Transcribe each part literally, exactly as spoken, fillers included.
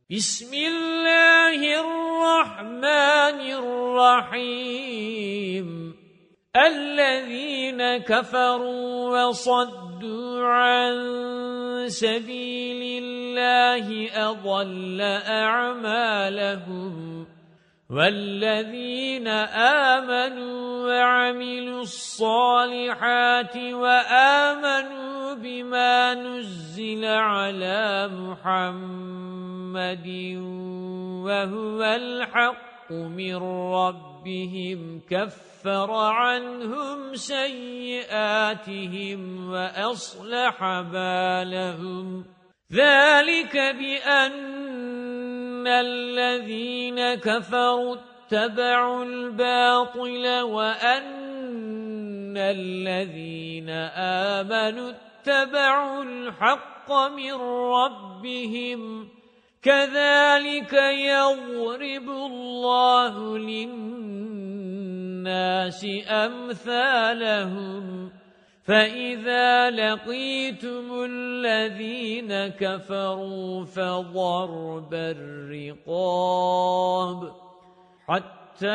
بسم الله الرحمن الرحيم الذين كفروا وصدوا عن سبيل الله أضل أعمالهم والذين آمنوا وعملوا الصالحات وآمنوا بما نزل على محمد وهو الحق من ربهم كفر عنهم سيئاتهم وأصلح بالهم ذلك بأن الذين كفروا اتبعوا الباطل وأن الذين آمنوا اتبعوا الحق من ربهم كذلك يضرب الله للناس أمثالهم فإذا لقيتم الذين كفروا فضرب الرقاب حتى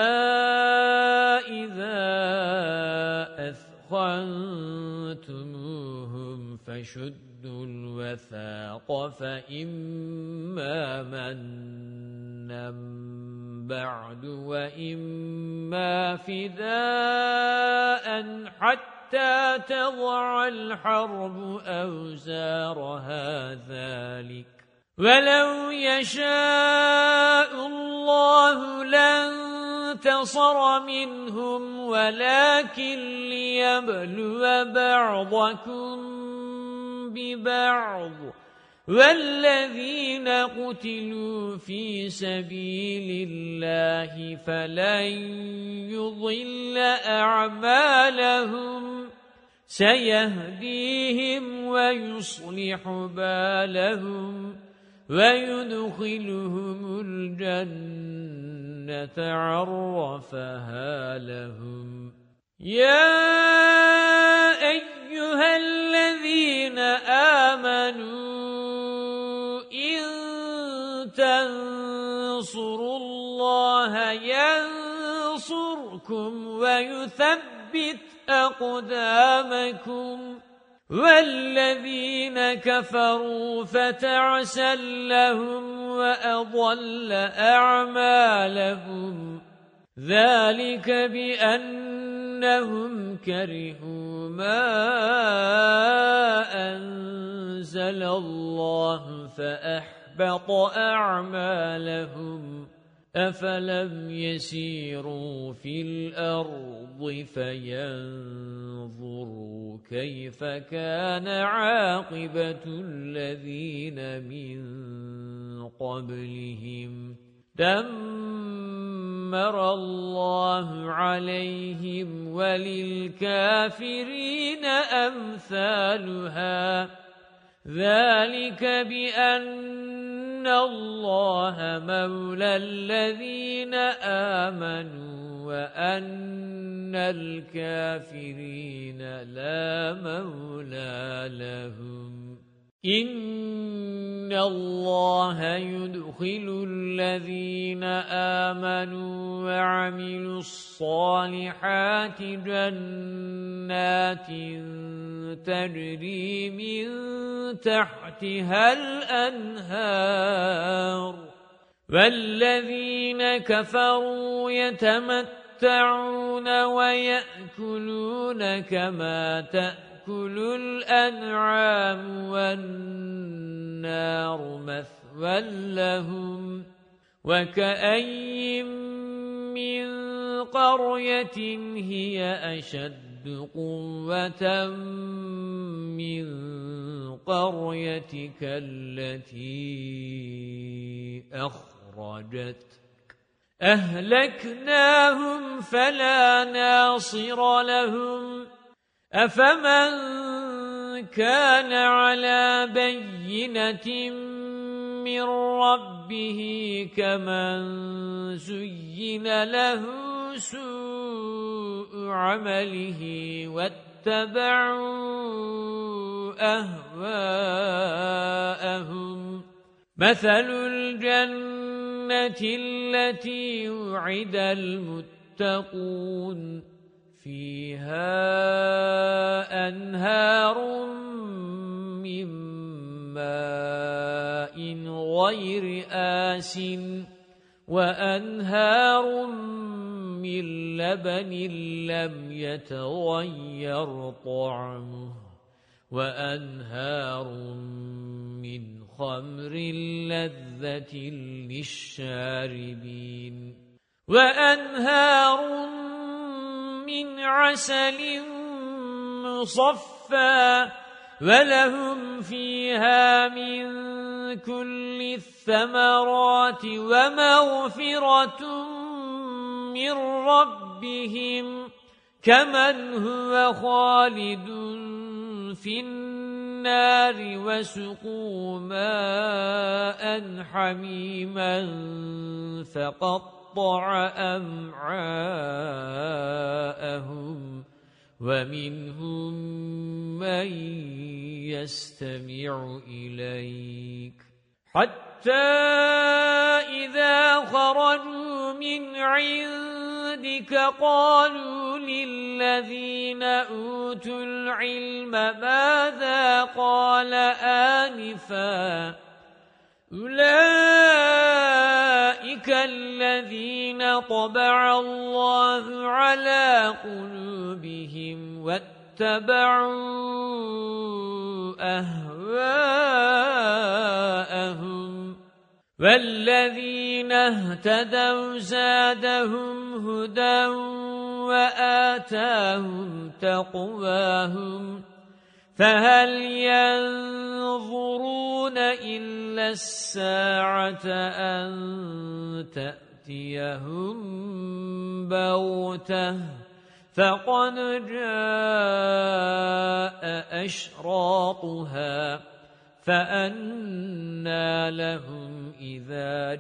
إذا أثخنتموهم فشدوا الوثاق فإما منا بعد وإما فداء حتى حتى تضع الحرب أوزارها ذلك ولو يشاء الله لانتصر منهم ولكن ليبلو بعضكم ببعض والذين قتلوا في سبيل الله فلن يضل أعمالهم سيهديهم ويصلح بالهم ويدخلهم الجنة عرفها لهم يا أيها الذين آمنوا إن تنصروا الله ينصركم ويثبت أقدامكم والذين كفروا فتعسا لهم وأضل أعمالهم ذلك بأنهم كرهوا ما أنزل الله فأحبط أعمالهم أفلم يسيروا في الأرض فينظروا كيف كان عاقبة الذين من قبلهم دمر الله عليهم وللكافرين أمثالها ذلك بأن الله مولى الذين آمنوا وأن الكافرين لا مولى لهم إن الله يدخل الذين آمنوا وعملوا الصالحات جنات تجري من تحتها الأنهار والذين كفروا يتمتعون ويأكلون كما تأكل كل الأنعام والنار مثوى لهم وكأي من قرية هي أشد قوة من قريتك التي أخرجتك أهلكناهم فلا ناصر لهم أفمن كان على بينة من ربه كمن زين له سوء عمله واتبعوا أهواءهم مثل الجنة التي وعد المتقون فيها أنهار من ماء غير آسٍ وأنهار من لبن لم يتغير طعمه وأنهار من خمر لذة للشاربين وأنهار من عسل مصفى ولهم فيها من كل الثمرات ومغفرة من ربهم كمن هو خالد في النار وسقوا ماء حميما فقطع أمعاءهم ومنهم من يستمع إليك حتى إذا خرجوا من عندك قالوا للذين أوتوا العلم ماذا قال آنفا أولئك الذين طبع الله على قلوبهم واتبعوا أهواءهم والذين اهتدوا زادهم هدى وآتاهم تقواهم فهل ينظرون إلا الساعة أن تأتيهم بغتة فقد جاء أشراطها فأنى لهم إذا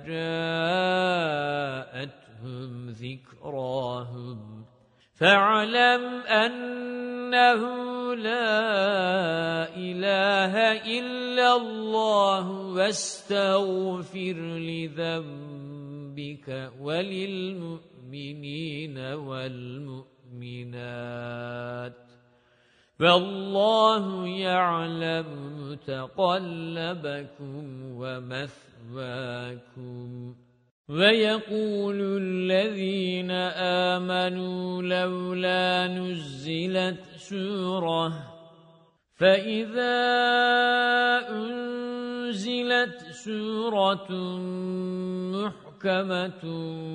جاءتهم ذكراهم فاعلم أنه لا إله إلا الله واستغفر لذنبك وللمؤمنين والمؤمنات والله يعلم متقلبكم ومثواكم ويقول الذين آمنوا لولا نزلت سورة فإذا أنزلت سورة محكمة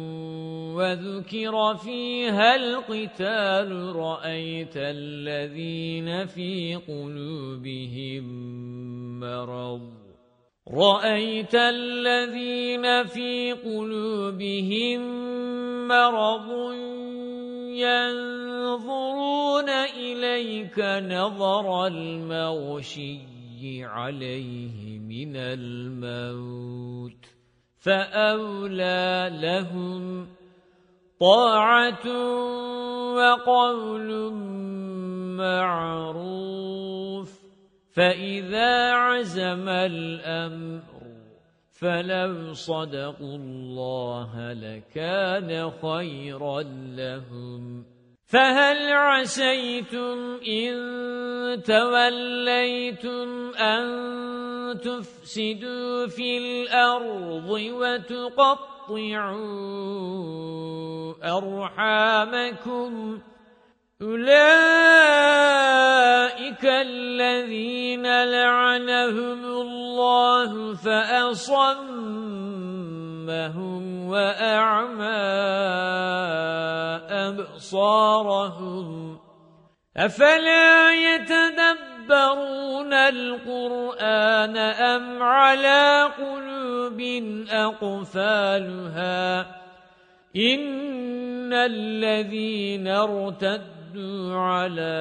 وذكر فيها القتال رأيت الذين في قلوبهم مرض رأيت الذين في قلوبهم مرض ينظرون إليك نظر المغشي عليه من الموت فأولى لهم طاعة وقول معروف فإذا عزم الأمر فلو صدقوا الله لكان خيرا لهم فهل عسيتم إن توليتم أن تفسدوا في الأرض وتقطعوا أرحامكم أولئك الذين لعنهم الله فأصمهم وأعمى أبصارهم أفلا يتدبرون القرآن أم على قلوب أقفالها إن الذين ارتدوا على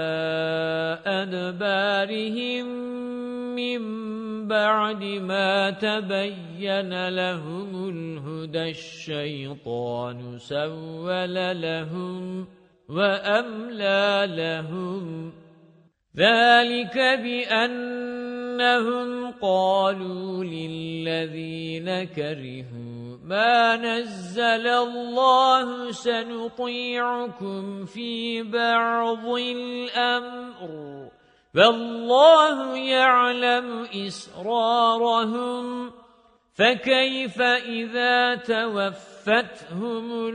أدبارهم من بعد ما تبين لهم الهدى الشيطان سول لهم وأملى لهم ذَلِكَ بِأَنَّهُمْ قَالُوا لِلَّذِينَ كَرِهُوا مَا نَزَّلَ اللَّهُ سَنُطِيعُكُمْ فِي بَعْضِ الْأَمْرِ وَاللَّهُ يَعْلَمُ إِسْرَارَهُمْ فَكَيْفَ إِذَا تَوَفَّتْهُمُ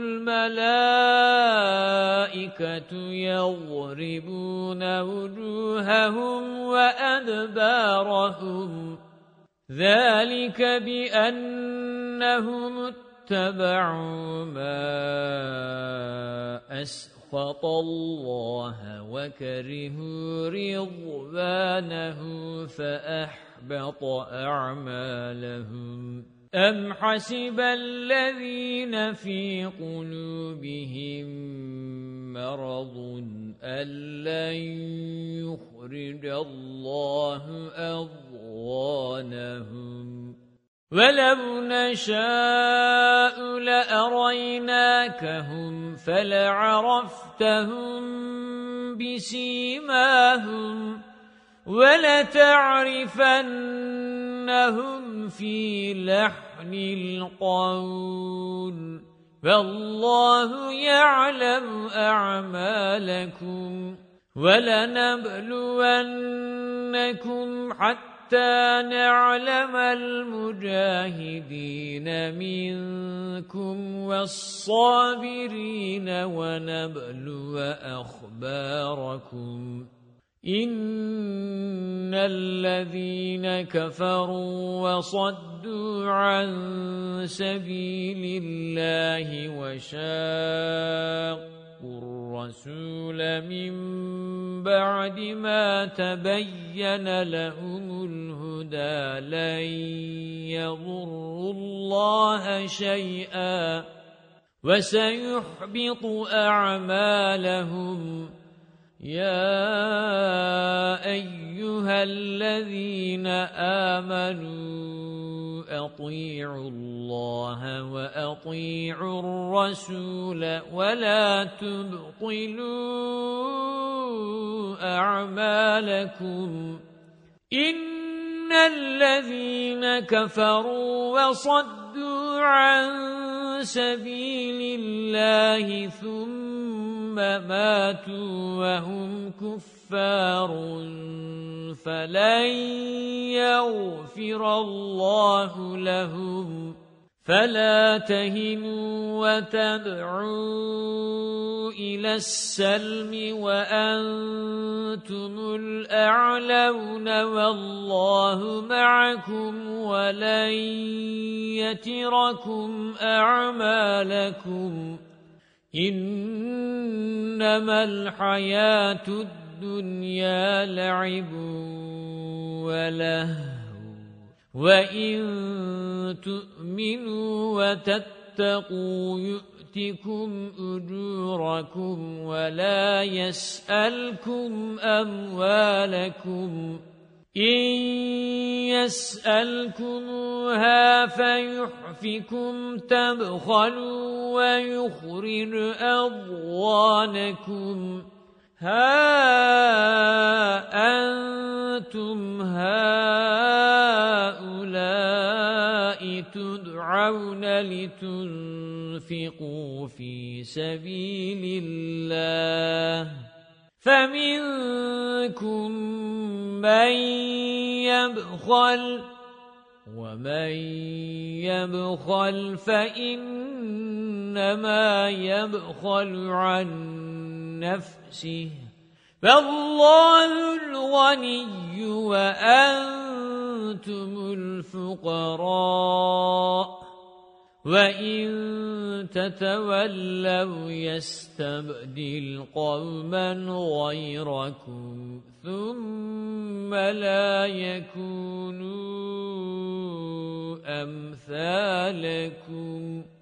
الْمَلَائِكَةُ يَضْرِبُونَ وُجُوهَهُمْ وَأَدْبَارَهُمْ ذَلِكَ بِأَنَّهُمُ اتَّبَعُوا مَا أَسْخَطَ اللَّهَ وَكَرِهُوا رِضْوَانَهُ فَأَحْبَطَ أَعْمَالَهُمْ أَمْ حَسِبَ الَّذِينَ فِي قُلُوبِهِم مَّرَضٌ أَن لَّن يُخْرِجَ اللَّهُ أَضْغَانَهُمْ وَلَوْ نَشَاءُ لَأَرَيْنَاكَهُمْ فَلَعَرَفْتَهُم بِسِيمَاهُمْ وَلَتَعْرِفَنَّهُمْ فِي لَحْنِ الْقَوْلِ وَاللَّهُ يَعْلَمُ أَعْمَالَكُمْ وَلَنَبْلُوَنَّكُمْ حَتَّى نَعْلَمَ الْمُجَاهِدِينَ مِنكُمْ وَالصَّابِرِينَ وَنَبْلُوَ أَخْبَارَكُمْ إِنَّ الَّذِينَ كَفَرُوا وَصَدُّوا عَن سَبِيلِ اللَّهِ وَشَاقُّوا الرَّسُولَ مِن بَعْدِ مَا تَبَيَّنَ لَهُمُ الْهُدَى لَن يَضُرُّوا اللَّهَ شَيْئًا وَسَيُحْبِطُ أَعْمَالَهُمْ يَا أَيُّهَا الَّذِينَ آمَنُوا أَطِيعُوا اللَّهَ وَأَطِيعُوا الرَّسُولَ وَلَا تُبْطِلُوا أَعْمَالَكُمْ إِنَّ الَّذِينَ كَفَرُوا وَصَدُّوا عَن سَبِيلِ اللَّهِ ثُمَّ مَاتُوا وَهُمْ كُفَّارٌ فَلَن يَغْفِرَ اللَّهُ لَهُمْ فَلَا تَهِنُوا وَتَدْعُوا إِلَى السَّلْمِ وَأَنْتُمُ الْأَعْلَوْنَ وَاللَّهُ مَعَكُمْ وَلَن يَتِرَكُمْ أَعْمَالَكُمْ إِنَّمَا الْحَيَاةُ الدُّنْيَا لَعِبٌ وَلَهْوٌ وَإِن تُؤْمِنُوا وَتَتَّقُوا يُؤْتِكُمْ أُجُورَكُمْ وَلَا يَسْأَلْكُمْ أَمْوَالَكُمْ إِن يَسْأَلْكُمُوهَا فَيُحْفِكُمْ تَبْخَلُوا وَيُخْرِجْ أَضْغَانَكُمْ هَا أَنْتُمْ هَؤُلَاءِ تُدْعَوْنَ لِتُنْفِقُوا فِي سَبِيلِ اللَّهِ فَمِنكُم مَّن يَبْخَلُ وَمَن يَبْخَلْ فَإِنَّمَا يَبْخَلُ عَن نَّفْسِهِ فَاللَّهُ الْغَنِيُّ وَأَنْتُمُ الْفُقَرَاءُ وَإِن تَتَوَلَّوْا يَسْتَبْدِلْ قَوْمًا غَيْرَكُمْ ثُمَّ لَا يَكُونُوا أَمْثَالَكُمْ